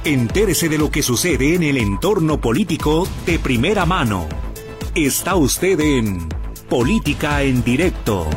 Entérese de lo que sucede en el entorno político de primera mano. Está usted en Política en Directo.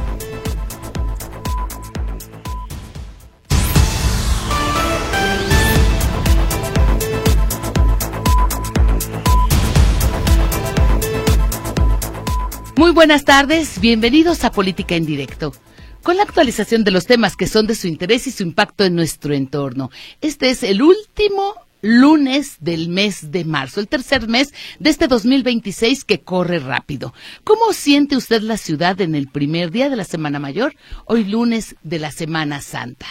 Muy buenas tardes, bienvenidos a Política en Directo, con la actualización de los temas que son de su interés y su impacto en nuestro entorno. Este es el último lunes del mes de marzo, el tercer mes de este 2026 que corre rápido. ¿Cómo siente usted la ciudad en el primer día de la Semana Mayor, hoy lunes de la Semana Santa?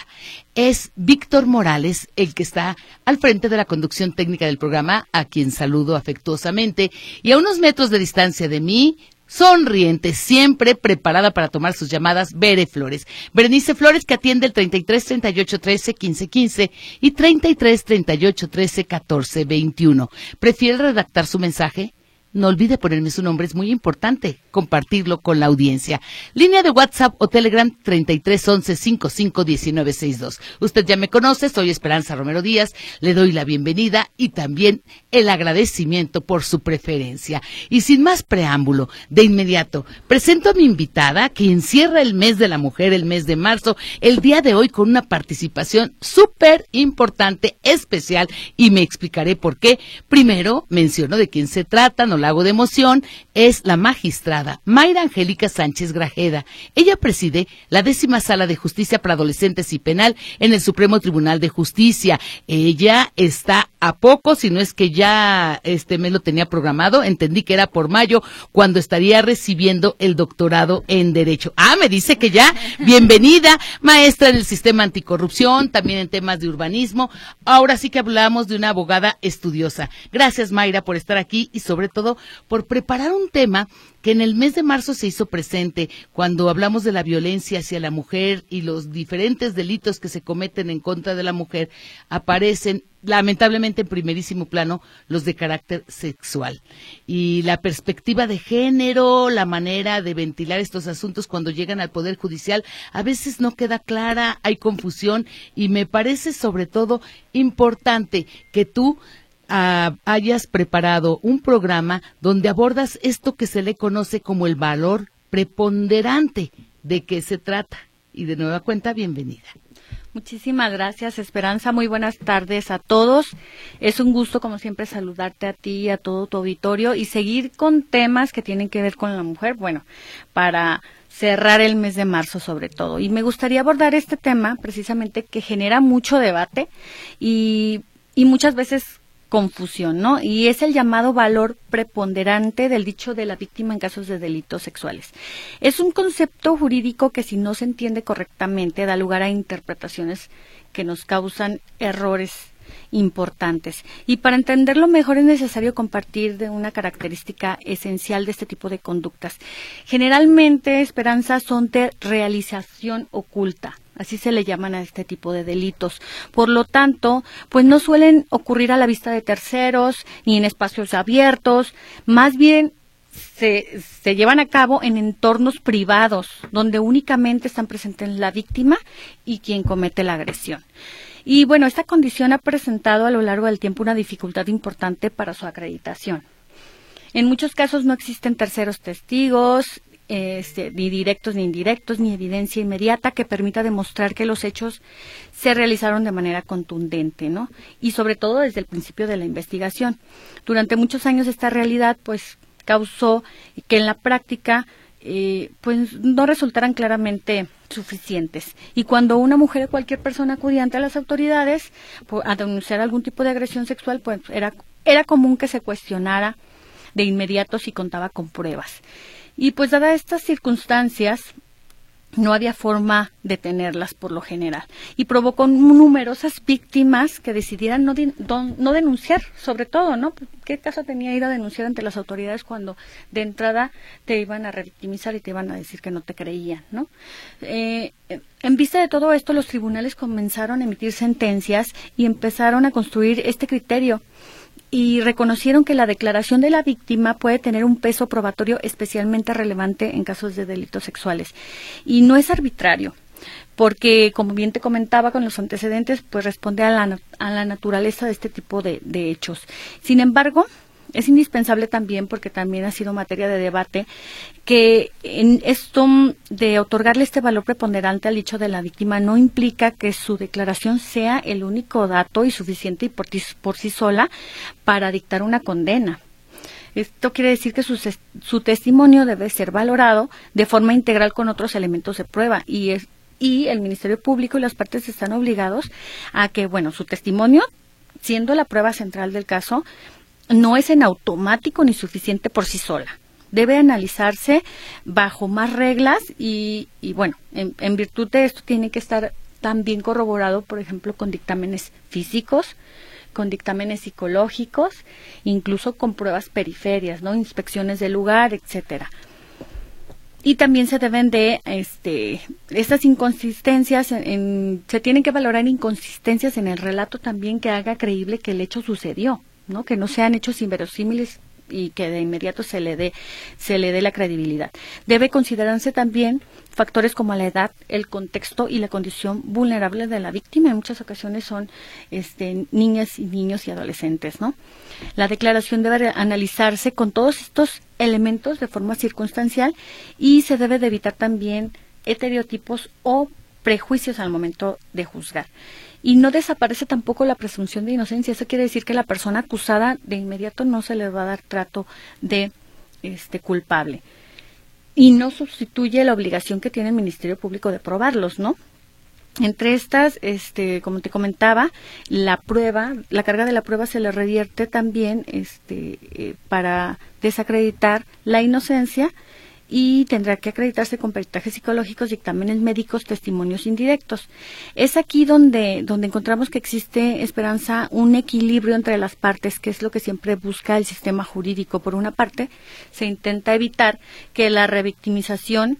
Es Víctor Morales el que está al frente de la conducción técnica del programa, a quien saludo afectuosamente, y a unos metros de distancia de mí, sonriente, siempre preparada para tomar sus llamadas, Berenice Flores, que atiende el 33 38 13 15 15 y 33 38 13 14 21. ¿Prefiere redactar su mensaje? No olvide ponerme su nombre, es muy importante compartirlo con la audiencia. Línea de WhatsApp o Telegram 33 11 55 19 62. Usted ya me conoce, soy Esperanza Romero Díaz, le doy la bienvenida y también el agradecimiento por su preferencia. Y sin más preámbulo, de inmediato, presento a mi invitada, quien cierra el mes de la mujer, el mes de marzo, el día de hoy con una participación súper importante, especial, y me explicaré por qué. Primero, menciono de quién se trata, no la hago de emoción, es la magistrada Mayra Angélica Sánchez Grajeda. Ella preside la 10ª Sala de Justicia para Adolescentes y Penal en el Supremo Tribunal de Justicia. Ella está a poco, si no es que ya este mes lo tenía programado, entendí que era por mayo, cuando estaría recibiendo el doctorado en Derecho. Me dice que ya, bienvenida, maestra en el sistema anticorrupción, también en temas de urbanismo. Ahora sí que hablamos de una abogada estudiosa. Gracias, Mayra, por estar aquí y sobre todo por preparar un tema que en el mes de marzo se hizo presente cuando hablamos de la violencia hacia la mujer y los diferentes delitos que se cometen en contra de la mujer. Aparecen lamentablemente en primerísimo plano los de carácter sexual, y la perspectiva de género, la manera de ventilar estos asuntos cuando llegan al Poder Judicial a veces no queda clara, hay confusión, y me parece sobre todo importante que tú hayas preparado un programa donde abordas esto que se le conoce como el valor preponderante. ¿De qué se trata? Y de nueva cuenta, bienvenida. Muchísimas gracias, Esperanza. Muy buenas tardes a todos. Es un gusto, como siempre, saludarte a ti y a todo tu auditorio y seguir con temas que tienen que ver con la mujer, bueno, para cerrar el mes de marzo sobre todo. Y me gustaría abordar este tema precisamente que genera mucho debate y muchas veces confusión, ¿no? Y es el llamado valor preponderante del dicho de la víctima en casos de delitos sexuales. Es un concepto jurídico que, si no se entiende correctamente, da lugar a interpretaciones que nos causan errores importantes. Y para entenderlo mejor es necesario compartir de una característica esencial de este tipo de conductas. Generalmente, Esperanza, son de realización oculta. Así se le llaman a este tipo de delitos. Por lo tanto, pues no suelen ocurrir a la vista de terceros ni en espacios abiertos. Más bien se llevan a cabo en entornos privados, donde únicamente están presentes la víctima y quien comete la agresión. Y bueno, esta condición ha presentado a lo largo del tiempo una dificultad importante para su acreditación. En muchos casos no existen terceros testigos, ni directos ni indirectos, ni evidencia inmediata que permita demostrar que los hechos se realizaron de manera contundente, ¿no? Y sobre todo desde el principio de la investigación. Durante muchos años esta realidad pues causó que en la práctica pues no resultaran claramente suficientes. Y cuando una mujer o cualquier persona acudía ante las autoridades a denunciar algún tipo de agresión sexual, pues era común que se cuestionara de inmediato si contaba con pruebas. Y pues dadas estas circunstancias, no había forma de tenerlas por lo general. Y provocó numerosas víctimas que decidieran no denunciar, sobre todo, ¿no? ¿Qué caso tenía ir a denunciar ante las autoridades cuando de entrada te iban a revictimizar y te iban a decir que no te creían, ¿no? En vista de todo esto, los tribunales comenzaron a emitir sentencias y empezaron a construir este criterio. Y reconocieron que la declaración de la víctima puede tener un peso probatorio especialmente relevante en casos de delitos sexuales. Y no es arbitrario, porque, como bien te comentaba con los antecedentes, pues responde a la naturaleza de este tipo de hechos. Sin embargo, es indispensable también, porque también ha sido materia de debate, que en esto de otorgarle este valor preponderante al hecho de la víctima no implica que su declaración sea el único dato y suficiente y por sí sola para dictar una condena. Esto quiere decir que su testimonio debe ser valorado de forma integral con otros elementos de prueba y el Ministerio Público y las partes están obligados a que, su testimonio, siendo la prueba central del caso, no es en automático ni suficiente por sí sola. Debe analizarse bajo más reglas y en virtud de esto tiene que estar también corroborado, por ejemplo, con dictámenes físicos, con dictámenes psicológicos, incluso con pruebas periferias, ¿no? Inspecciones del lugar, etcétera. Y también se deben de estas inconsistencias, se tienen que valorar inconsistencias en el relato también que haga creíble que el hecho sucedió, ¿no? Que no sean hechos inverosímiles y que de inmediato se le dé la credibilidad. Debe considerarse también factores como la edad, el contexto y la condición vulnerable de la víctima. En muchas ocasiones son niñas y niños y adolescentes, ¿no? La declaración debe analizarse con todos estos elementos de forma circunstancial y se debe de evitar también estereotipos o prejuicios al momento de juzgar. Y no desaparece tampoco la presunción de inocencia. Eso quiere decir que la persona acusada de inmediato no se le va a dar trato de culpable. Y no sustituye la obligación que tiene el Ministerio Público de probarlos, ¿no? Entre estas, como te comentaba, la carga de la prueba se le revierte también para desacreditar la inocencia y tendrá que acreditarse con peritajes psicológicos, dictámenes médicos, testimonios indirectos. Es aquí donde encontramos que existe, Esperanza, un equilibrio entre las partes, que es lo que siempre busca el sistema jurídico. Por una parte, se intenta evitar que la revictimización,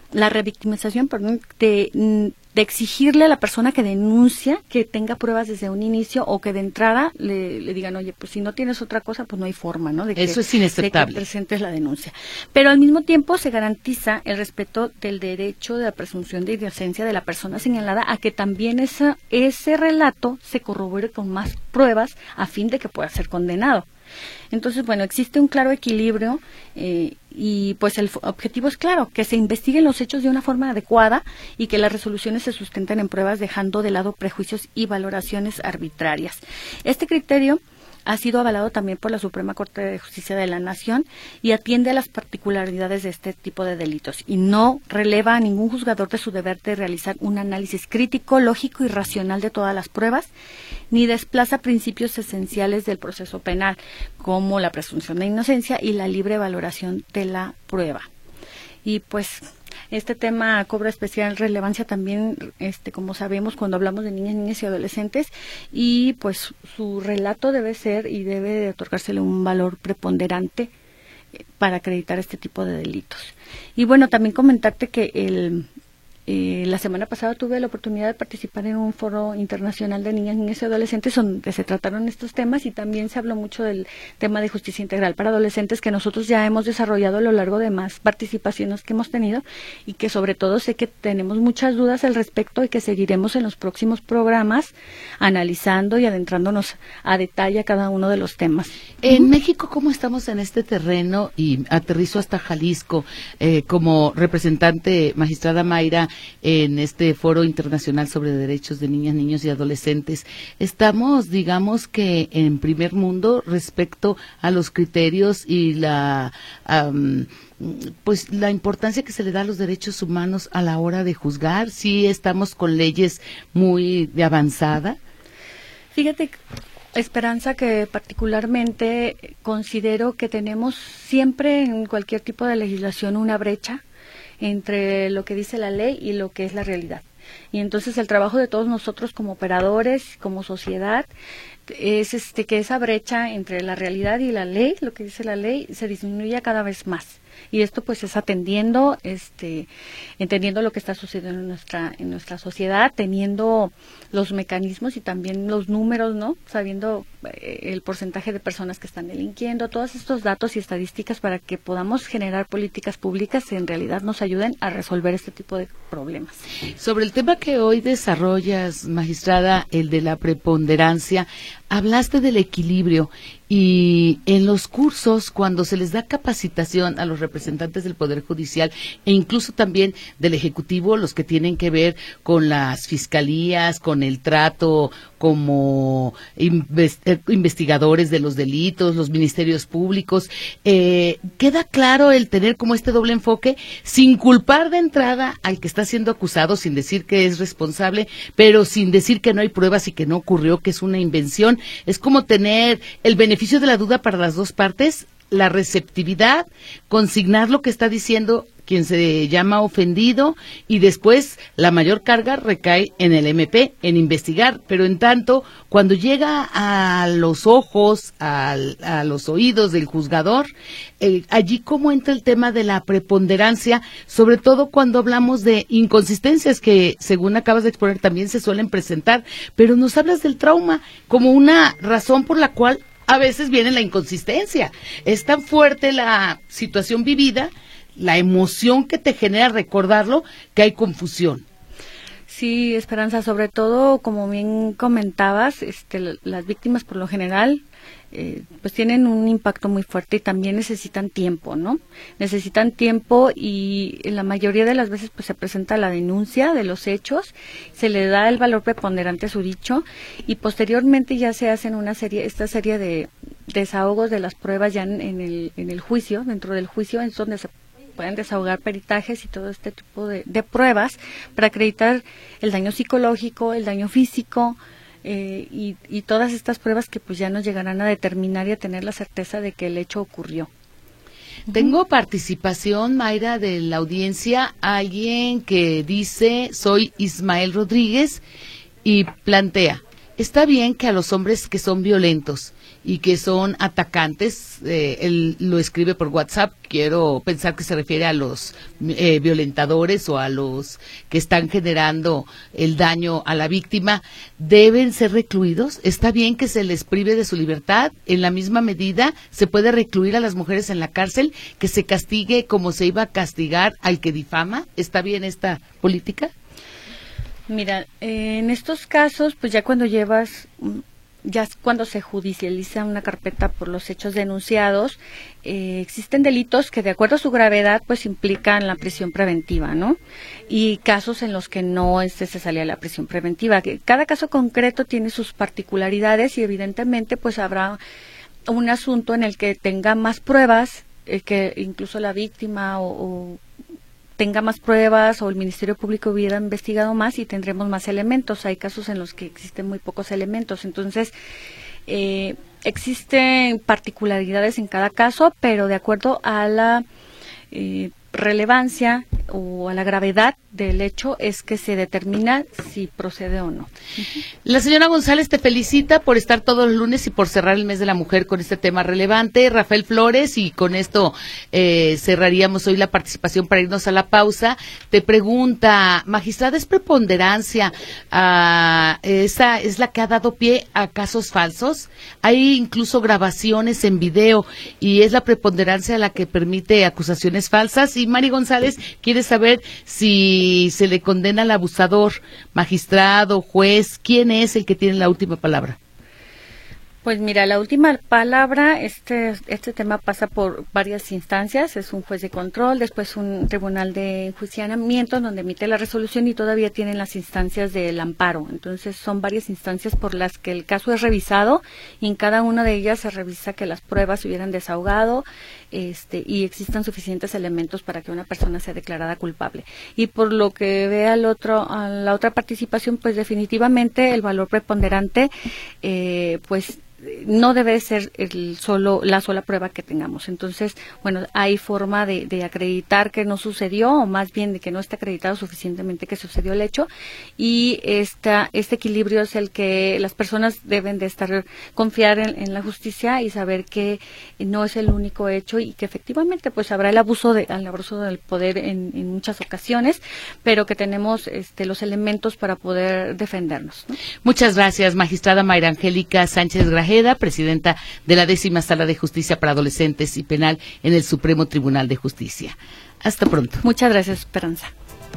de exigirle a la persona que denuncia que tenga pruebas desde un inicio o que de entrada le digan, oye, pues si no tienes otra cosa, pues no hay forma, ¿no? Eso es inaceptable. De que presentes la denuncia. Pero al mismo tiempo se garantiza el respeto del derecho de la presunción de inocencia de la persona señalada a que también ese relato se corrobore con más pruebas a fin de que pueda ser condenado. Entonces, existe un claro equilibrio y pues el objetivo es claro, que se investiguen los hechos de una forma adecuada y que las resoluciones se sustenten en pruebas dejando de lado prejuicios y valoraciones arbitrarias. Este criterio ha sido avalado también por la Suprema Corte de Justicia de la Nación y atiende a las particularidades de este tipo de delitos y no releva a ningún juzgador de su deber de realizar un análisis crítico, lógico y racional de todas las pruebas, ni desplaza principios esenciales del proceso penal, como la presunción de inocencia y la libre valoración de la prueba. Y pues este tema cobra especial relevancia también, como sabemos, cuando hablamos de niñas y adolescentes, y pues su relato debe ser y debe de otorgársele un valor preponderante para acreditar este tipo de delitos. Y también comentarte que la semana pasada tuve la oportunidad de participar en un foro internacional de niñas y adolescentes donde se trataron estos temas y también se habló mucho del tema de justicia integral para adolescentes que nosotros ya hemos desarrollado a lo largo de más participaciones que hemos tenido y que sobre todo sé que tenemos muchas dudas al respecto y que seguiremos en los próximos programas analizando y adentrándonos a detalle a cada uno de los temas. En México, ¿cómo estamos en este terreno? Y aterrizo hasta Jalisco como representante, magistrada Mayra, en este foro internacional sobre derechos de niñas, niños y adolescentes. Estamos, digamos que en primer mundo respecto a los criterios y la importancia que se le da a los derechos humanos a la hora de juzgar. Sí estamos con leyes muy de avanzada. Fíjate, Esperanza, que particularmente considero que tenemos siempre en cualquier tipo de legislación una brecha entre lo que dice la ley y lo que es la realidad. Y entonces el trabajo de todos nosotros como operadores, como sociedad, es que esa brecha entre la realidad y la ley, lo que dice la ley, se disminuya cada vez más. Y esto pues es atendiendo, entendiendo lo que está sucediendo en nuestra sociedad, teniendo los mecanismos y también los números, ¿no? Sabiendo el porcentaje de personas que están delinquiendo, todos estos datos y estadísticas para que podamos generar políticas públicas que en realidad nos ayuden a resolver este tipo de problemas. Sobre el tema que hoy desarrollas, magistrada, el de la preponderancia, hablaste del equilibrio y en los cursos, cuando se les da capacitación a los representantes del Poder Judicial e incluso también del Ejecutivo, los que tienen que ver con las fiscalías, con el trato como investigadores de los delitos, los ministerios públicos, queda claro el tener como este doble enfoque, sin culpar de entrada al que está siendo acusado, sin decir que es responsable, pero sin decir que no hay pruebas y que no ocurrió, que es una invención. Es como tener el beneficio de la duda para las dos partes, la receptividad, consignar lo que está diciendo quien se llama ofendido y después la mayor carga recae en el MP, en investigar, pero en tanto, cuando llega a los ojos, a los oídos del juzgador, allí cómo entra el tema de la preponderancia, sobre todo cuando hablamos de inconsistencias que, según acabas de exponer, también se suelen presentar, pero nos hablas del trauma como una razón por la cual a veces viene la inconsistencia. Es tan fuerte la situación vivida, la emoción que te genera recordarlo, que hay confusión. Sí, Esperanza, sobre todo, como bien comentabas, las víctimas por lo general pues tienen un impacto muy fuerte y también necesitan tiempo, ¿no? Necesitan tiempo y la mayoría de las veces pues se presenta la denuncia de los hechos, se le da el valor preponderante a su dicho y posteriormente ya se hacen esta serie de desahogos de las pruebas ya en el juicio, dentro del juicio es donde se pueden desahogar peritajes y todo este tipo de pruebas para acreditar el daño psicológico, el daño físico, y todas estas pruebas que pues ya nos llegarán a determinar y a tener la certeza de que el hecho ocurrió. Tengo participación, Mayra, de la audiencia, alguien que dice, soy Ismael Rodríguez, y plantea, está bien que a los hombres que son violentos y que son atacantes, él lo escribe por WhatsApp, quiero pensar que se refiere a los violentadores o a los que están generando el daño a la víctima, deben ser recluidos. Está bien que se les prive de su libertad, en la misma medida se puede recluir a las mujeres en la cárcel, que se castigue como se iba a castigar al que difama. ¿Está bien esta política? Mira, en estos casos, pues ya cuando cuando se judicializa una carpeta por los hechos denunciados, existen delitos que de acuerdo a su gravedad pues implican la prisión preventiva, ¿no? Y casos en los que no se salía la prisión preventiva. Cada caso concreto tiene sus particularidades y evidentemente pues habrá un asunto en el que tenga más pruebas, que incluso la víctima o tenga más pruebas o el Ministerio Público hubiera investigado más y tendremos más elementos. Hay casos en los que existen muy pocos elementos. Entonces, existen particularidades en cada caso, pero de acuerdo a la relevancia o a la gravedad del hecho es que se determina si procede o no. La señora González te felicita por estar todos los lunes y por cerrar el mes de la mujer con este tema relevante. Rafael Flores, y con esto cerraríamos hoy la participación para irnos a la pausa, te pregunta, magistrada, ¿es preponderancia? ¿Esa es la que ha dado pie a casos falsos? Hay incluso grabaciones en video y es la preponderancia la que permite acusaciones falsas. Y Mari González quiere saber si se le condena al abusador, magistrado, juez, ¿quién es el que tiene la última palabra? Pues mira, la última palabra, este tema pasa por varias instancias, es un juez de control, después un tribunal de enjuiciamiento donde emite la resolución y todavía tienen las instancias del amparo. Entonces son varias instancias por las que el caso es revisado y en cada una de ellas se revisa que las pruebas se hubieran desahogado y existan suficientes elementos para que una persona sea declarada culpable. Y por lo que ve a la otra participación, pues definitivamente el valor preponderante, pues no debe ser la sola prueba que tengamos. Entonces, bueno, hay forma de acreditar que no sucedió, o más bien de que no está acreditado suficientemente que sucedió el hecho, y este equilibrio es el que las personas deben de confiar en la justicia y saber que no es el único hecho, y que efectivamente pues habrá el abuso del poder en muchas ocasiones, pero que tenemos los elementos para poder defendernos, ¿no? Muchas gracias, magistrada Mayra Angélica Sánchez Grajeda, presidenta de la 10ª Sala de Justicia para Adolescentes y Penal en el Supremo Tribunal de Justicia. Hasta pronto. Muchas gracias, Esperanza.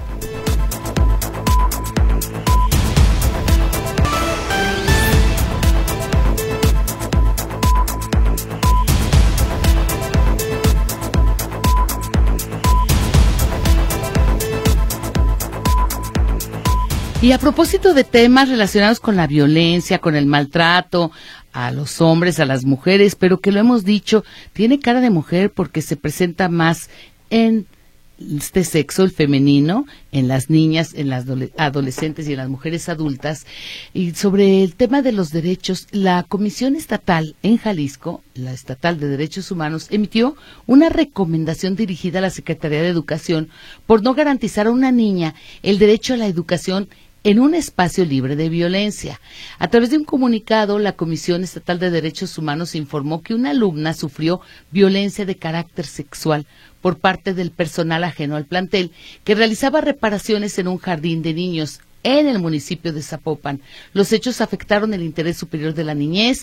Y a propósito de temas relacionados con la violencia, con el maltrato a los hombres, a las mujeres, pero que lo hemos dicho, tiene cara de mujer porque se presenta más en este sexo, el femenino, en las niñas, en las adolescentes y en las mujeres adultas. Y sobre el tema de los derechos, la Comisión Estatal en Jalisco, la Estatal de Derechos Humanos, emitió una recomendación dirigida a la Secretaría de Educación por no garantizar a una niña el derecho a la educación en un espacio libre de violencia. A través de un comunicado, la Comisión Estatal de Derechos Humanos informó que una alumna sufrió violencia de carácter sexual por parte del personal ajeno al plantel, que realizaba reparaciones en un jardín de niños en el municipio de Zapopan. Los hechos afectaron el interés superior de la niñez,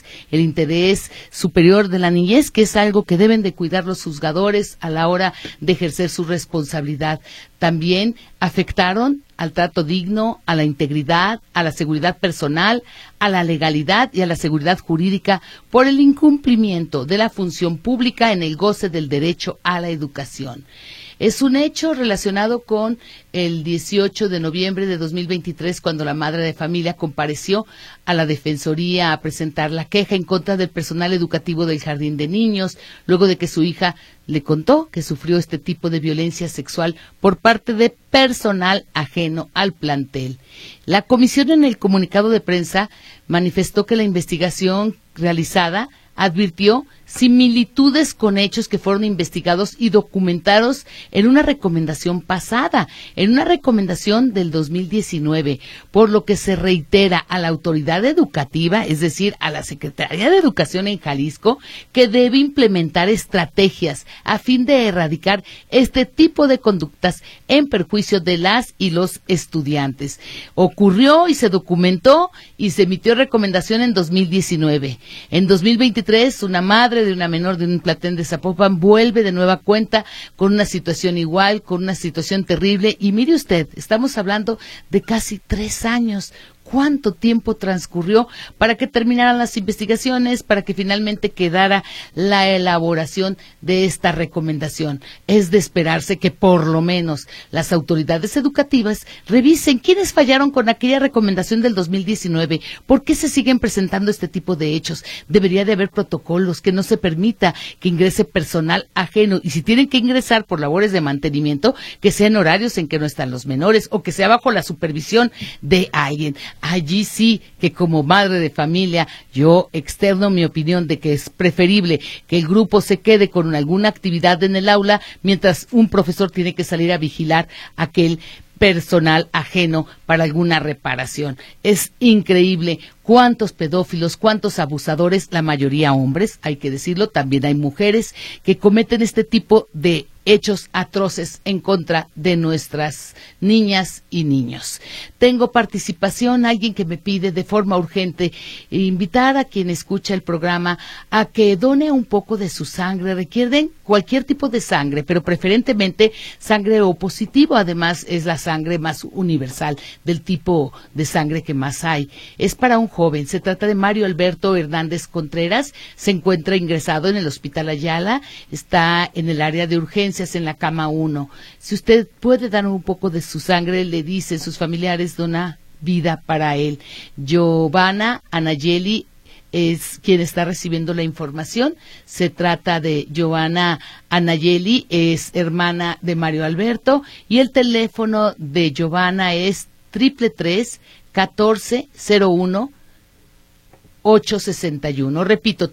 que es algo que deben de cuidar los juzgadores a la hora de ejercer su responsabilidad. También afectaron al trato digno, a la integridad, a la seguridad personal, a la legalidad y a la seguridad jurídica por el incumplimiento de la función pública en el goce del derecho a la educación. Es un hecho relacionado con el 18 de noviembre de 2023, cuando la madre de familia compareció a la Defensoría a presentar la queja en contra del personal educativo del jardín de niños, luego de que su hija le contó que sufrió este tipo de violencia sexual por parte de personal ajeno al plantel. La comisión, en el comunicado de prensa, manifestó que la investigación realizada advirtió similitudes con hechos que fueron investigados y documentados en una recomendación pasada, en una recomendación del 2019, por lo que se reitera a la autoridad educativa, es decir, a la Secretaría de Educación en Jalisco, que debe implementar estrategias a fin de erradicar este tipo de conductas en perjuicio de las y los estudiantes. Ocurrió y se documentó y se emitió recomendación en 2019. En 2023, una madre de una menor de un plantel de Zapopan vuelve de nueva cuenta con una situación igual, con una situación terrible. Y mire usted, estamos hablando de casi 3 años. ¿Cuánto tiempo transcurrió para que terminaran las investigaciones, para que finalmente quedara la elaboración de esta recomendación? Es de esperarse que por lo menos las autoridades educativas revisen quiénes fallaron con aquella recomendación del 2019, por qué se siguen presentando este tipo de hechos. Debería de haber protocolos, que no se permita que ingrese personal ajeno, y si tienen que ingresar por labores de mantenimiento, que sean horarios en que no están los menores, o que sea bajo la supervisión de alguien. Allí sí que, como madre de familia, yo externo mi opinión de que es preferible que el grupo se quede con alguna actividad en el aula mientras un profesor tiene que salir a vigilar aquel personal ajeno para alguna reparación. Es increíble cuántos pedófilos, cuántos abusadores, la mayoría hombres, hay que decirlo, también hay mujeres que cometen este tipo de hechos atroces en contra de nuestras niñas y niños. Tengo participación, alguien que me pide de forma urgente invitar a quien escucha el programa a que done un poco de su sangre. Requieren cualquier tipo de sangre, pero preferentemente sangre O positivo. Además, es la sangre más universal del tipo de sangre que más hay. Es para un joven. Se trata de Mario Alberto Hernández Contreras. Se encuentra ingresado en el Hospital Ayala. Está en el área de urgencias en la cama 1. Si usted puede dar un poco de su sangre, le dicen sus familiares, dona vida para él. Giovanna Anayeli es quien está recibiendo la información. Se trata de Giovanna Anayeli, es hermana de Mario Alberto, y el teléfono de Giovanna es 333-1401 861. Repito,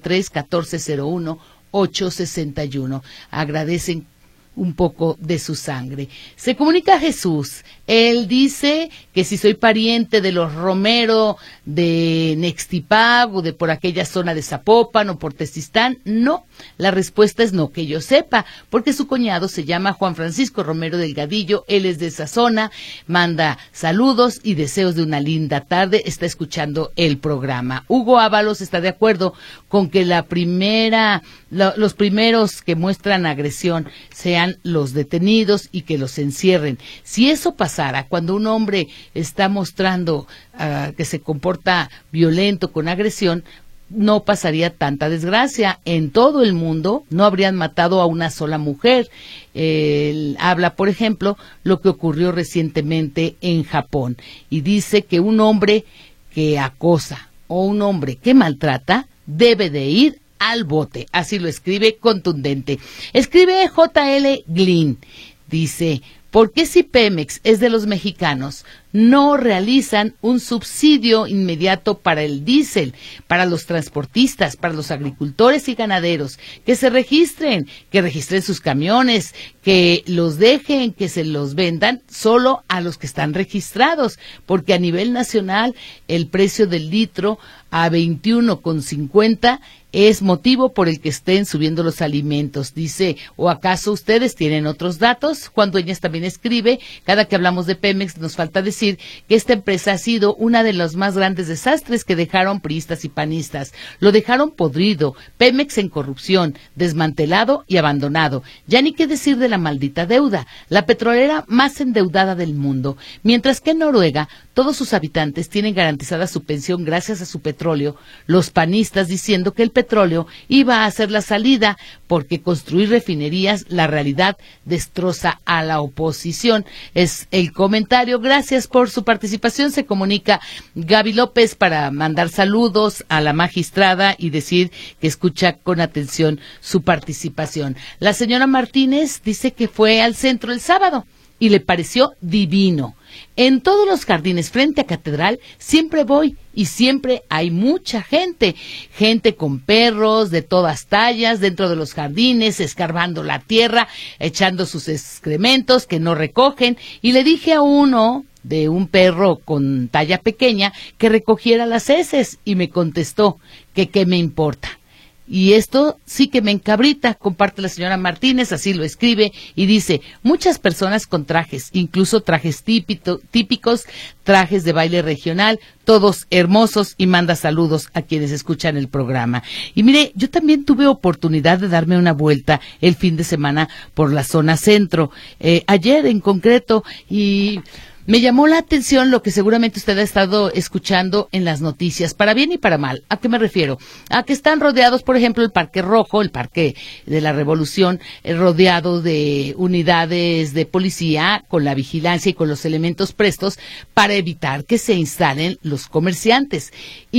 333-1401-861. Agradecen un poco de su sangre. Se comunica Jesús. Él dice que si soy pariente de los Romero de Nextipag o de por aquella zona de Zapopan o por Tezistán. No, la respuesta es no que yo sepa, porque su cuñado se llama Juan Francisco Romero Delgadillo. Él es de esa zona, manda saludos y deseos de una linda tarde. Está escuchando el programa. Hugo Ábalos está de acuerdo con que los primeros que muestran agresión sean los detenidos y que los encierren. Si eso pasara, cuando un hombre está mostrando que se comporta violento con agresión, no pasaría tanta desgracia. En todo el mundo no habrían matado a una sola mujer. Él habla, por ejemplo, lo que ocurrió recientemente en Japón y dice que un hombre que acosa o un hombre que maltrata debe de ir al bote. Así lo escribe contundente. Escribe J.L. Glynn. Dice, ¿por qué si Pemex es de los mexicanos no realizan un subsidio inmediato para el diésel, para los transportistas, para los agricultores y ganaderos? Que se registren, que registren sus camiones, que los dejen, que se los vendan solo a los que están registrados, porque a nivel nacional el precio del litro a 21,50 es motivo por el que estén subiendo los alimentos. Dice, ¿o acaso ustedes tienen otros datos? Juan Dueñas también escribe, cada que hablamos de Pemex nos falta decir que esta empresa ha sido una de los más grandes desastres que dejaron priistas y panistas. Lo dejaron podrido, Pemex en corrupción, desmantelado y abandonado. Ya ni qué decir de la maldita deuda, la petrolera más endeudada del mundo. Mientras que en Noruega todos sus habitantes tienen garantizada su pensión gracias a su petróleo, los panistas diciendo que el petróleo iba a ser la salida porque construir refinerías, la realidad destroza a la oposición. Es el comentario. Gracias por su participación. Se comunica Gaby López para mandar saludos a la magistrada y decir que escucha con atención su participación. La señora Martínez dice que fue al centro el sábado y le pareció divino. En todos los jardines frente a Catedral siempre voy y siempre hay mucha gente con perros de todas tallas dentro de los jardines, escarbando la tierra, echando sus excrementos que no recogen, y le dije a uno de un perro con talla pequeña que recogiera las heces y me contestó que qué me importa. Y esto sí que me encabrita, comparte la señora Martínez, así lo escribe, y dice, muchas personas con trajes, incluso trajes típicos, trajes de baile regional, todos hermosos, y manda saludos a quienes escuchan el programa. Y mire, yo también tuve oportunidad de darme una vuelta el fin de semana por la zona centro, ayer en concreto, y me llamó la atención lo que seguramente usted ha estado escuchando en las noticias, para bien y para mal. ¿A qué me refiero? A que están rodeados, por ejemplo, el Parque Rojo, el Parque de la Revolución, rodeado de unidades de policía con la vigilancia y con los elementos prestos para evitar que se instalen los comerciantes.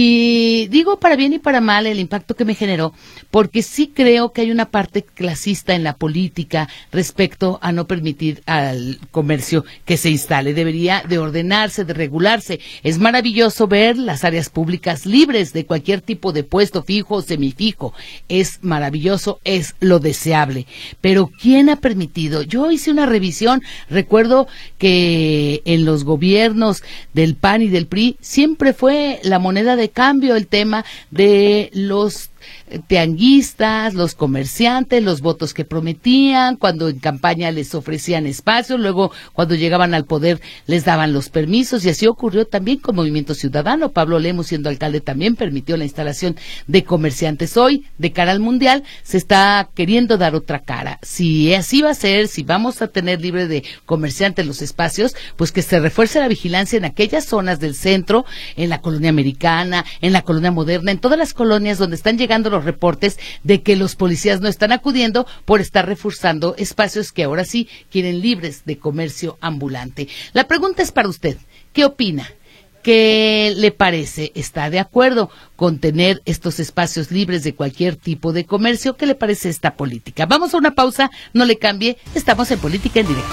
Y digo para bien y para mal el impacto que me generó, porque sí creo que hay una parte clasista en la política respecto a no permitir al comercio que se instale. Debería de ordenarse, de regularse. Es maravilloso ver las áreas públicas libres de cualquier tipo de puesto fijo o semifijo. Es maravilloso, es lo deseable. Pero ¿quién ha permitido? Yo hice una revisión, recuerdo que en los gobiernos del PAN y del PRI siempre fue la moneda de cambio el tema de los tianguistas, los comerciantes, los votos que prometían, cuando en campaña les ofrecían espacios, luego cuando llegaban al poder les daban los permisos, y así ocurrió también con Movimiento Ciudadano. Pablo Lemus, siendo alcalde, también permitió la instalación de comerciantes. Hoy, de cara al Mundial, se está queriendo dar otra cara. Si así va a ser, si vamos a tener libre de comerciantes los espacios, pues que se refuerce la vigilancia en aquellas zonas del centro, en la colonia americana, en la colonia moderna, en todas las colonias donde están llegando los reportes de que los policías no están acudiendo por estar reforzando espacios que ahora sí quieren libres de comercio ambulante. La pregunta es para usted, ¿qué opina? ¿Qué le parece? ¿Está de acuerdo con tener estos espacios libres de cualquier tipo de comercio? ¿Qué le parece esta política? Vamos a una pausa, no le cambie, estamos en Política en Directo.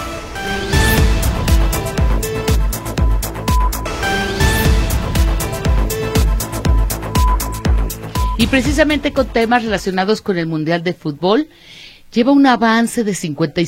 Y precisamente con temas relacionados con el Mundial de Fútbol, lleva un avance de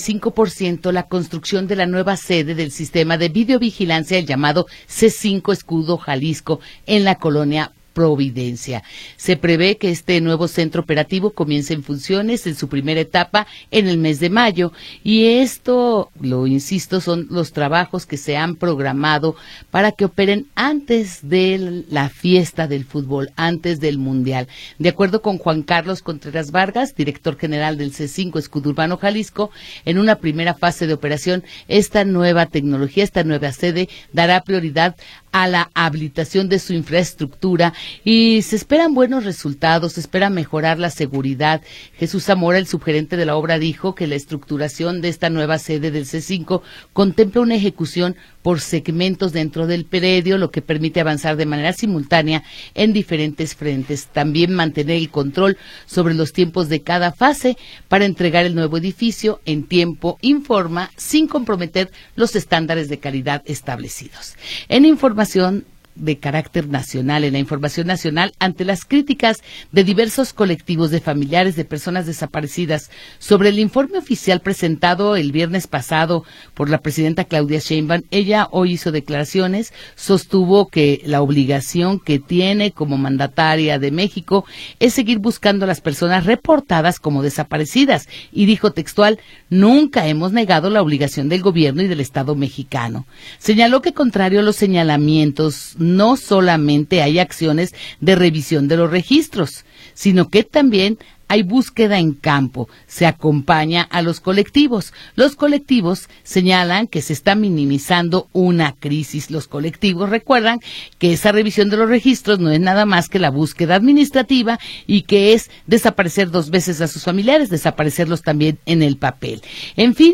55% la construcción de la nueva sede del sistema de videovigilancia, el llamado C5 Escudo Jalisco, en la colonia Providencia. Se prevé que este nuevo centro operativo comience en funciones en su primera etapa en el mes de mayo, y esto, lo insisto, son los trabajos que se han programado para que operen antes de la fiesta del fútbol, antes del Mundial. De acuerdo con Juan Carlos Contreras Vargas, director general del C5 Escudo Urbano Jalisco, en una primera fase de operación, esta nueva tecnología, esta nueva sede, dará prioridad a la habilitación de su infraestructura y se esperan buenos resultados, se espera mejorar la seguridad. Jesús Zamora, el subgerente de la obra, dijo que la estructuración de esta nueva sede del C5 contempla una ejecución por segmentos dentro del predio, lo que permite avanzar de manera simultánea en diferentes frentes. También mantener el control sobre los tiempos de cada fase para entregar el nuevo edificio en tiempo y forma, sin comprometer los estándares de calidad establecidos. En información de carácter nacional, en la información nacional, ante las críticas de diversos colectivos de familiares de personas desaparecidas sobre el informe oficial presentado el viernes pasado por la presidenta Claudia Sheinbaum, ella hoy hizo declaraciones, sostuvo que la obligación que tiene como mandataria de México es seguir buscando a las personas reportadas como desaparecidas, y dijo textual: nunca hemos negado la obligación del gobierno y del Estado mexicano. Señaló que, contrario a los señalamientos, no solamente hay acciones de revisión de los registros, sino que también hay búsqueda en campo, se acompaña a los colectivos. Los colectivos señalan que se está minimizando una crisis. Los colectivos recuerdan que esa revisión de los registros no es nada más que la búsqueda administrativa y que es desaparecer 2 veces a sus familiares, desaparecerlos también en el papel. En fin,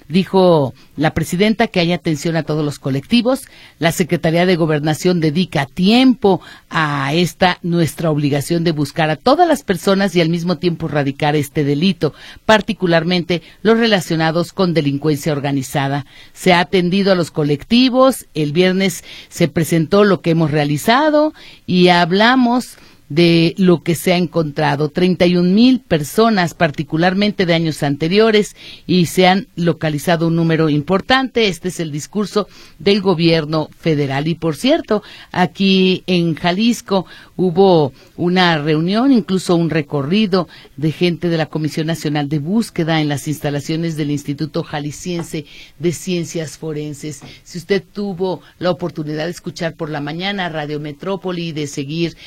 dijo la presidenta que hay atención a todos los colectivos. La Secretaría de Gobernación dedica tiempo a esta nuestra obligación de buscar a todas las personas y al mismo tiempo erradicar este delito, particularmente los relacionados con delincuencia organizada. Se ha atendido a los colectivos. El viernes se presentó lo que hemos realizado y hablamos de lo que se ha encontrado. 31,000 personas, particularmente de años anteriores, y se han localizado un número importante. Este es el discurso del gobierno federal. Y por cierto, aquí en Jalisco hubo una reunión, incluso un recorrido de gente de la Comisión Nacional de Búsqueda en las instalaciones del Instituto Jalisciense de Ciencias Forenses. Si usted tuvo la oportunidad de escuchar por la mañana Radio Metrópoli, de seguir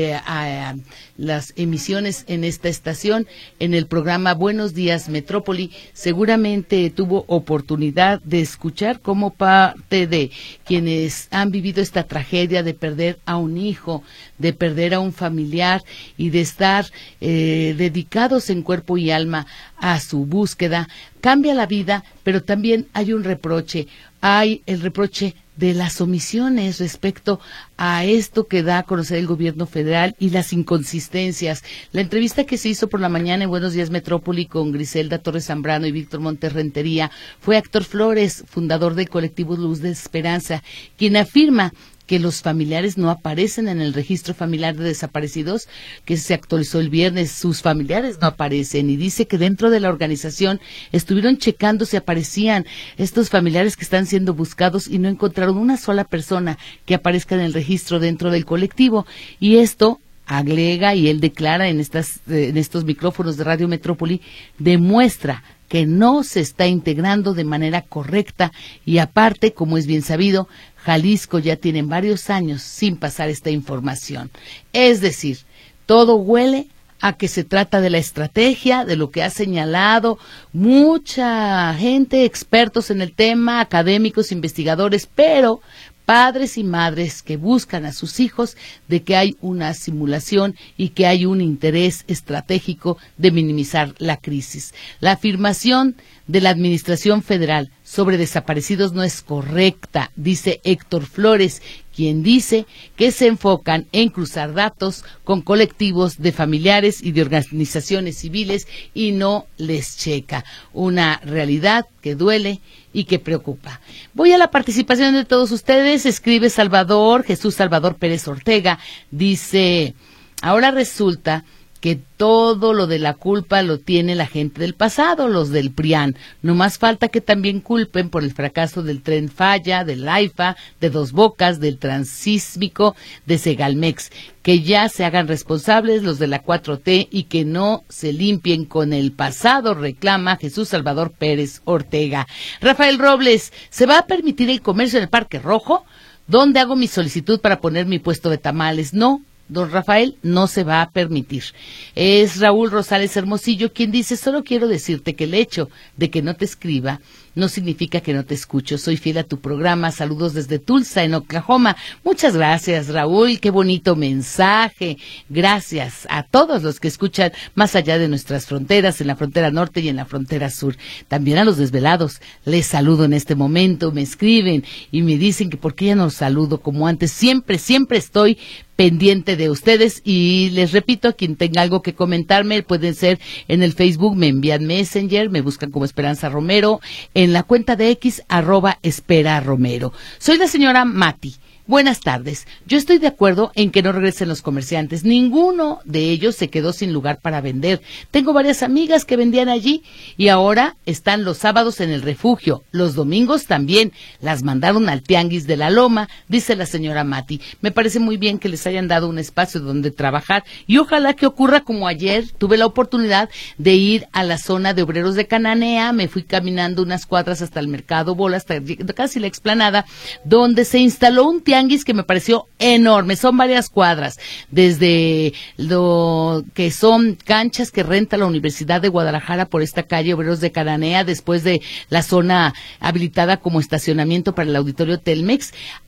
a las emisiones en esta estación, en el programa Buenos Días Metrópoli, seguramente tuvo oportunidad de escuchar cómo parte de quienes han vivido esta tragedia de perder a un hijo, de perder a un familiar y de estar dedicados en cuerpo y alma a su búsqueda, cambia la vida, pero también hay un reproche, hay el reproche de las omisiones respecto a esto que da a conocer el gobierno federal y las inconsistencias. La entrevista que se hizo por la mañana en Buenos Días Metrópoli con Griselda Torres Zambrano y Víctor Montes Rentería fue Héctor Flores, fundador del colectivo Luz de Esperanza, quien afirma que los familiares no aparecen en el registro familiar de desaparecidos que se actualizó el viernes. Sus familiares no aparecen, y dice que dentro de la organización estuvieron checando si aparecían estos familiares que están siendo buscados y no encontraron una sola persona que aparezca en el registro dentro del colectivo. Y esto, agrega, y él declara en estos micrófonos de Radio Metrópoli, demuestra que no se está integrando de manera correcta, y aparte, como es bien sabido, Jalisco ya tiene varios años sin pasar esta información. Es decir, todo huele a que se trata de la estrategia, de lo que ha señalado mucha gente, expertos en el tema, académicos, investigadores, pero padres y madres que buscan a sus hijos, de que hay una simulación y que hay un interés estratégico de minimizar la crisis. La afirmación de la Administración Federal sobre desaparecidos no es correcta, dice Héctor Flores, quien dice que se enfocan en cruzar datos con colectivos de familiares y de organizaciones civiles y no les checa. Una realidad que duele y que preocupa. Voy a la participación de todos ustedes. Escribe Jesús Salvador Pérez Ortega, dice: Ahora resulta que todo lo de la culpa lo tiene la gente del pasado, los del PRIAN. No más falta que también culpen por el fracaso del Tren Falla, del AIFA, de Dos Bocas, del Transísmico, de Segalmex. Que ya se hagan responsables los de la 4T y que no se limpien con el pasado, reclama Jesús Salvador Pérez Ortega. Rafael Robles, ¿se va a permitir el comercio en el Parque Rojo? ¿Dónde hago mi solicitud para poner mi puesto de tamales? No. Don Rafael, no se va a permitir. Es Raúl Rosales Hermosillo quien dice, solo quiero decirte que el hecho de que no te escriba no significa que no te escucho. Soy fiel a tu programa. Saludos desde Tulsa, en Oklahoma. Muchas gracias, Raúl. Qué bonito mensaje. Gracias a todos los que escuchan más allá de nuestras fronteras, en la frontera norte y en la frontera sur. También a los desvelados. Les saludo en este momento. Me escriben y me dicen que por qué ya no los saludo como antes. Siempre estoy pendiente de ustedes y les repito, a quien tenga algo que comentarme, pueden ser en el Facebook, me envían Messenger, me buscan como Esperanza Romero, en la cuenta de X, @Espera Romero. Soy la señora Mati. Buenas tardes. Yo estoy de acuerdo en que no regresen los comerciantes. Ninguno de ellos se quedó sin lugar para vender. Tengo varias amigas que vendían allí y ahora están los sábados en el refugio. Los domingos también. Las mandaron al Tianguis de la Loma, dice la señora Mati. Me parece muy bien que les hayan dado un espacio donde trabajar y ojalá que ocurra como ayer. Tuve la oportunidad de ir a la zona de Obreros de Cananea. Me fui caminando unas cuadras hasta el Mercado Bola, hasta casi la explanada, donde se instaló un tianguis que me pareció enorme. Son varias cuadras, desde lo que son canchas que renta la Universidad de Guadalajara por esta calle Obreros de Cananea, después de la zona habilitada como estacionamiento para el auditorio Telmex,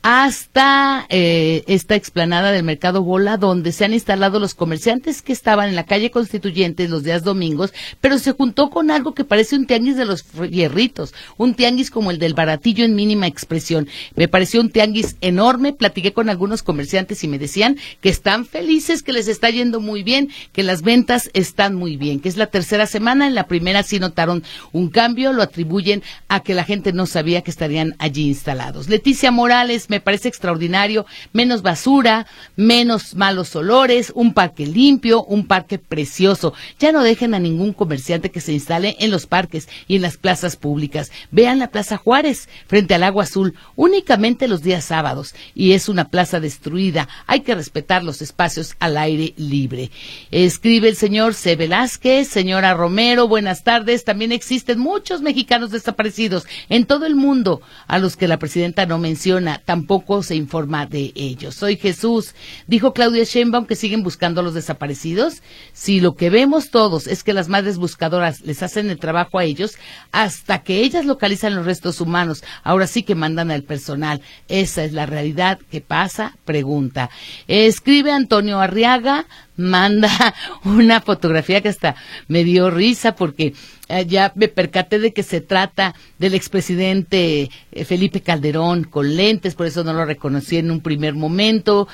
hasta esta explanada del Mercado Bola, donde se han instalado los comerciantes que estaban en la calle Constituyentes los días domingos, pero se juntó con algo que parece un tianguis de los fierritos, un tianguis como el del Baratillo en mínima expresión. Me pareció un tianguis enorme. Platiqué con algunos comerciantes y me decían que están felices, que les está yendo muy bien, que las ventas están muy bien, que es la tercera semana. En la primera sí notaron un cambio, lo atribuyen a que la gente no sabía que estarían allí instalados. Leticia Morales, me parece extraordinario, menos basura, menos malos olores, un parque limpio, un parque precioso. Ya no dejen a ningún comerciante que se instale en los parques y en las plazas públicas. Vean la Plaza Juárez, frente al Agua Azul, únicamente los días sábados. Y es una plaza destruida. Hay que respetar los espacios al aire libre. Escribe el señor C. Velázquez, señora Romero, buenas tardes. También existen muchos mexicanos desaparecidos en todo el mundo, a los que la presidenta no menciona, tampoco se informa de ellos. Soy Jesús. Dijo Claudia Sheinbaum que siguen buscando a los desaparecidos. Si lo que vemos todos es que las madres buscadoras les hacen el trabajo a ellos, hasta que ellas localizan los restos humanos, ahora sí que mandan al personal. Esa es la realidad. ¿Qué pasa? Pregunta. Escribe Antonio Arriaga, manda una fotografía que hasta me dio risa porque ya me percaté de que se trata del expresidente Felipe Calderón con lentes, por eso no lo reconocí en un primer momento,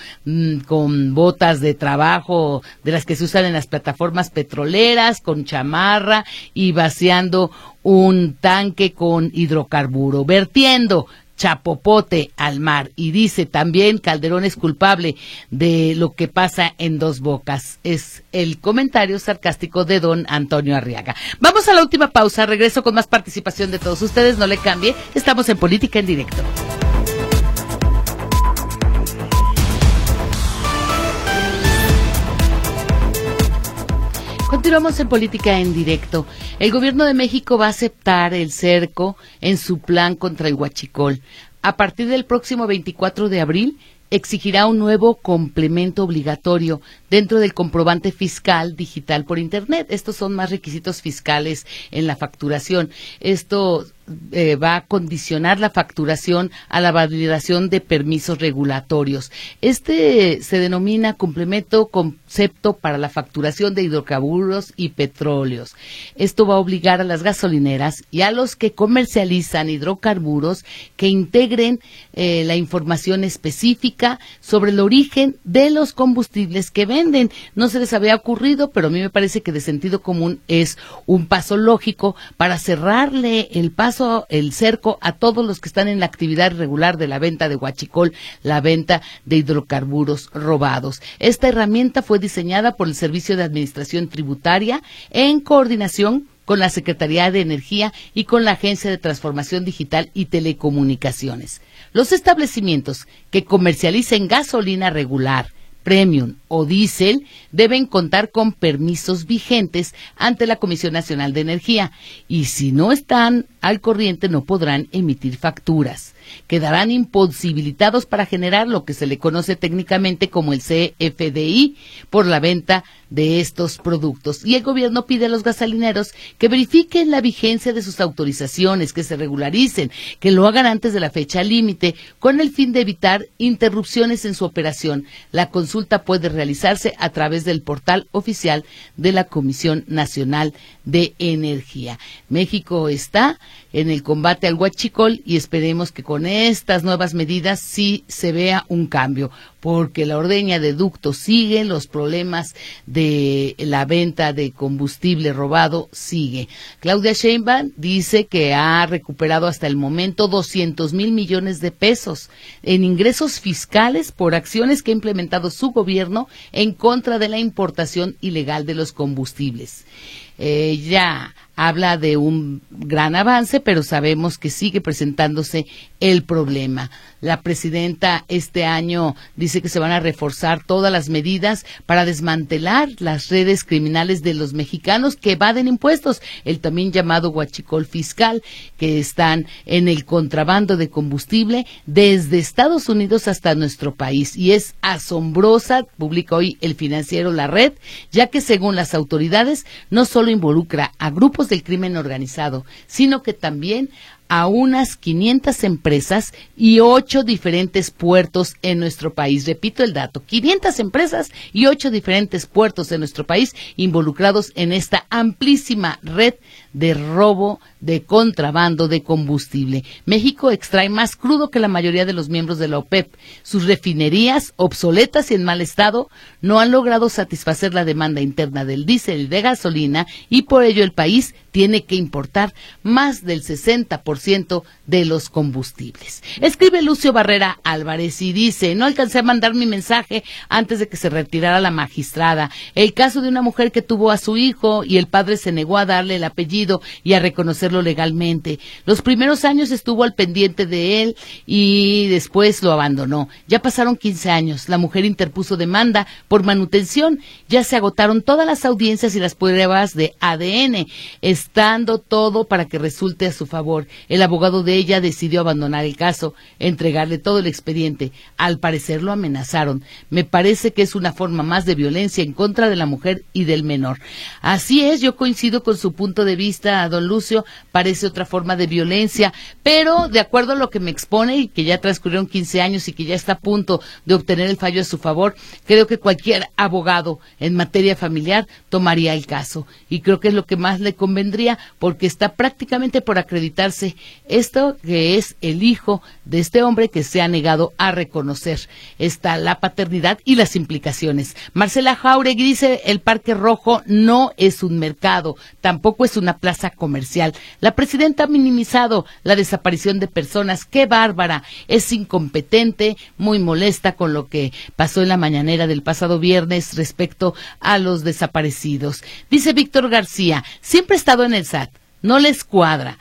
con botas de trabajo de las que se usan en las plataformas petroleras, con chamarra y vaciando un tanque con hidrocarburo, vertiendo chapopote al mar. Y dice también Calderón es culpable de lo que pasa en Dos Bocas. Es el comentario sarcástico de don Antonio Arriaga. Vamos a la última pausa, regreso con más participación de todos ustedes, no le cambie, estamos en Política en Directo. Continuamos en Política en Directo. El gobierno de México va a aceptar el cerco en su plan contra el huachicol. A partir del próximo 24 de abril, exigirá un nuevo complemento obligatorio dentro del comprobante fiscal digital por Internet. Estos son más requisitos fiscales en la facturación. Esto va a condicionar la facturación a la validación de permisos regulatorios. Este se denomina complemento concepto para la facturación de hidrocarburos y petróleos. Esto va a obligar a las gasolineras y a los que comercializan hidrocarburos que integren la información específica sobre el origen de los combustibles que venden. No se les había ocurrido, pero a mí me parece que de sentido común es un paso lógico para cerrarle el paso paso el cerco a todos los que están en la actividad irregular de la venta de huachicol, la venta de hidrocarburos robados. Esta herramienta fue diseñada por el Servicio de Administración Tributaria en coordinación con la Secretaría de Energía y con la Agencia de Transformación Digital y Telecomunicaciones. Los establecimientos que comercialicen gasolina regular, premium o diésel deben contar con permisos vigentes ante la Comisión Nacional de Energía y si no están al corriente no podrán emitir facturas. Quedarán imposibilitados para generar lo que se le conoce técnicamente como el CFDI por la venta de estos productos. Y el gobierno pide a los gasolineros que verifiquen la vigencia de sus autorizaciones, que se regularicen, que lo hagan antes de la fecha límite, con el fin de evitar interrupciones en su operación. La consulta puede realizarse a través del portal oficial de la Comisión Nacional de Energía. México está en el combate al huachicol y esperemos que con estas nuevas medidas sí se vea un cambio, porque la ordeña de ductos sigue, los problemas de la venta de combustible robado sigue. Claudia Sheinbaum dice que ha recuperado hasta el momento 200,000 millones de pesos en ingresos fiscales por acciones que ha implementado su gobierno en contra de la importación ilegal de los combustibles. Ella habla de un gran avance, pero sabemos que sigue presentándose el problema. La presidenta este año dice que se van a reforzar todas las medidas para desmantelar las redes criminales de los mexicanos que evaden impuestos, el también llamado huachicol fiscal, que están en el contrabando de combustible desde Estados Unidos hasta nuestro país. Y es asombrosa, publica hoy El Financiero, la red, ya que según las autoridades no solo involucra a grupos del crimen organizado, sino que también a unas 500 empresas y 8 diferentes puertos en nuestro país. Repito el dato, 500 empresas y 8 diferentes puertos en nuestro país involucrados en esta amplísima red de robo, de contrabando de combustible. México extrae más crudo que la mayoría de los miembros de la OPEP. Sus refinerías, obsoletas y en mal estado, no han logrado satisfacer la demanda interna del diésel y de gasolina y por ello el país tiene que importar más del 60% de los combustibles. Escribe Lucio Barrera Álvarez y dice: no alcancé a mandar mi mensaje antes de que se retirara la magistrada. El caso de una mujer que tuvo a su hijo y el padre se negó a darle el apellido y a reconocerlo legalmente. Los primeros años estuvo al pendiente de él y después lo abandonó. Ya pasaron 15 años. La mujer interpuso demanda por manutención. Ya se agotaron todas las audiencias y las pruebas de ADN, estando todo para que resulte a su favor. El abogado de ella decidió abandonar el caso, entregarle todo el expediente. Al parecer lo amenazaron. Me parece que es una forma más de violencia en contra de la mujer y del menor. Así es, yo coincido con su punto de vista, don Lucio, parece otra forma de violencia, pero de acuerdo a lo que me expone y que ya transcurrieron 15 años y que ya está a punto de obtener el fallo a su favor, creo que cualquier abogado en materia familiar tomaría el caso y creo que es lo que más le convendría porque está prácticamente por acreditarse esto que es el hijo de este hombre que se ha negado a reconocer la paternidad y las implicaciones. Marcela Jauregui dice: el Parque Rojo no es un mercado, tampoco es una plaza comercial. La presidenta ha minimizado la desaparición de personas. ¡Qué bárbara! Es incompetente, muy molesta con lo que pasó en la mañanera del pasado viernes respecto a los desaparecidos. Dice Víctor García: siempre he estado en el SAT. No les cuadra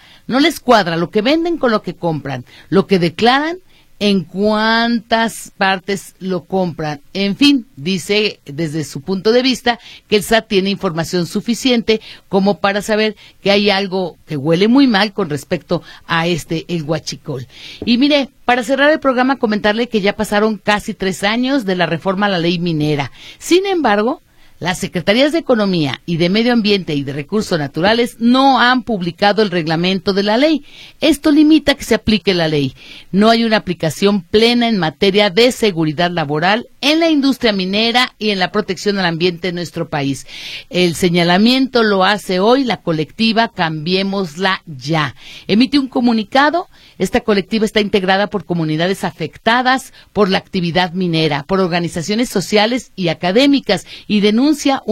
lo que venden con lo que compran, lo que declaran, en cuántas partes lo compran. En fin, dice desde su punto de vista que el SAT tiene información suficiente como para saber que hay algo que huele muy mal con respecto a el huachicol. Y mire, para cerrar el programa, comentarle que ya pasaron casi 3 años de la reforma a la ley minera. Sin embargo, las Secretarías de Economía y de Medio Ambiente y de Recursos Naturales no han publicado el reglamento de la ley. Esto limita que se aplique la ley. No hay una aplicación plena en materia de seguridad laboral en la industria minera y en la protección al ambiente en nuestro país. El señalamiento lo hace hoy la colectiva Cambiémosla Ya. Emite un comunicado. Esta colectiva está integrada por comunidades afectadas por la actividad minera, por organizaciones sociales y académicas y denuncia una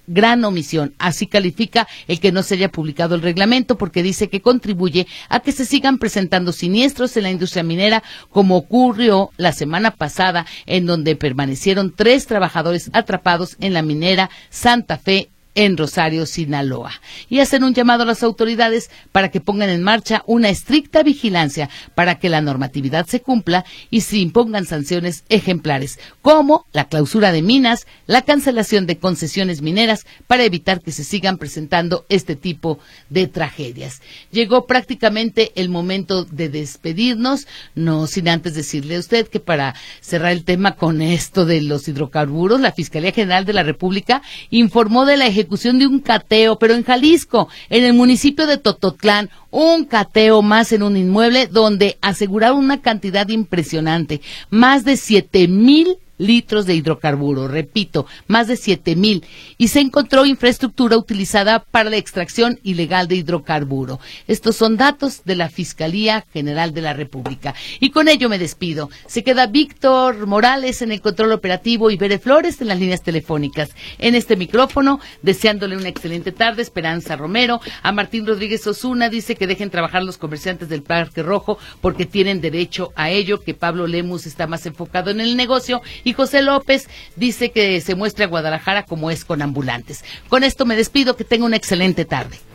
gran omisión. Así califica el que no se haya publicado el reglamento, porque dice que contribuye a que se sigan presentando siniestros en la industria minera, como ocurrió la semana pasada, en donde permanecieron 3 trabajadores atrapados en la minera Santa Fe en Rosario, Sinaloa, y hacen un llamado a las autoridades para que pongan en marcha una estricta vigilancia para que la normatividad se cumpla y se impongan sanciones ejemplares, como la clausura de minas, la cancelación de concesiones mineras, para evitar que se sigan presentando este tipo de tragedias. Llegó prácticamente el momento de despedirnos, no sin antes decirle a usted que para cerrar el tema con esto de los hidrocarburos, la Fiscalía General de la República informó de la ejecución de un cateo, pero en Jalisco, en el municipio de Tototlán, un cateo más en un inmueble donde aseguraron una cantidad impresionante, más de 7,000 litros de hidrocarburos, repito, más de 7,000, y se encontró infraestructura utilizada para la extracción ilegal de hidrocarburo. Estos son datos de la Fiscalía General de la República. Y con ello me despido. Se queda Víctor Morales en el control operativo y Bere Flores en las líneas telefónicas. En este micrófono, deseándole una excelente tarde, Esperanza Romero. A Martín Rodríguez Osuna dice que dejen trabajar los comerciantes del Parque Rojo porque tienen derecho a ello, que Pablo Lemus está más enfocado en el negocio. Y José López dice que se muestre a Guadalajara como es con ambulantes. Con esto me despido, que tenga una excelente tarde.